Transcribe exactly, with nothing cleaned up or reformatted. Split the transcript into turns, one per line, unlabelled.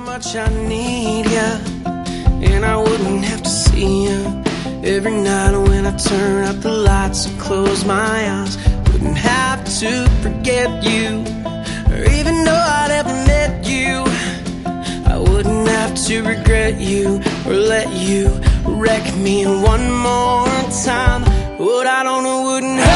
much I need ya, and I wouldn't have to see ya every night when I turn out the lights and close my eyes. Wouldn't have to forget you, or even know I'd ever met you. I wouldn't have to regret you, or let you wreck me one more time. What I don't know wouldn't hurt.